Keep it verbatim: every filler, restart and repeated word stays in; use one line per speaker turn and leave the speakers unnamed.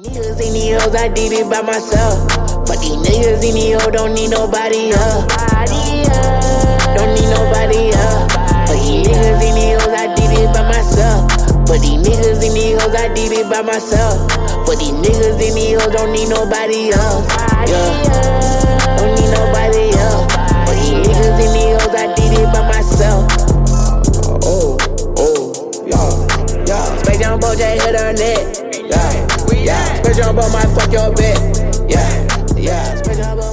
Niggas in these hoes, I did it by myself. But these niggas in these hoes don't need nobody else. Don't need nobody else. But these niggas in these hoes, I did it by myself. But these niggas in these hoes, I did it by myself. But these niggas in these hoes don't need nobody else. Yeah, don't need nobody else. But these niggas in these hoes, I did it by myself. Oh, oh, yeah, yeah. Space Jumbo J hit her neck. Yeah, yeah. Space Jumbo might fuck your bitch. Yeah, yeah. Space Jumbo.